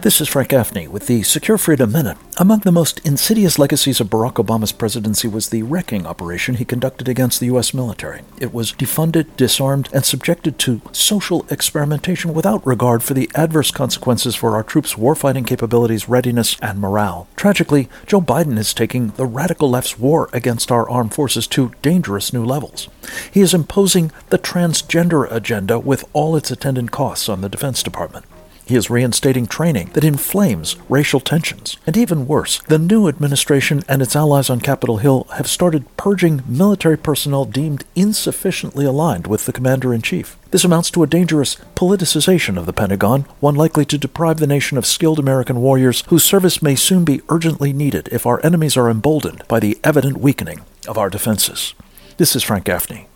This is Frank Gaffney with the Secure Freedom Minute. Among the most insidious legacies of Barack Obama's presidency was the wrecking operation he conducted against the U.S. military. It was defunded, disarmed, and subjected to social experimentation without regard for the adverse consequences for our troops' warfighting capabilities, readiness, and morale. Tragically, Joe Biden is taking the radical left's war against our armed forces to dangerous new levels. He is imposing the transgender agenda with all its attendant costs on the Defense Department. He is reinstating training that inflames racial tensions. And even worse, the new administration and its allies on Capitol Hill have started purging military personnel deemed insufficiently aligned with the commander-in-chief. This amounts to a dangerous politicization of the Pentagon, one likely to deprive the nation of skilled American warriors whose service may soon be urgently needed if our enemies are emboldened by the evident weakening of our defenses. This is Frank Gaffney.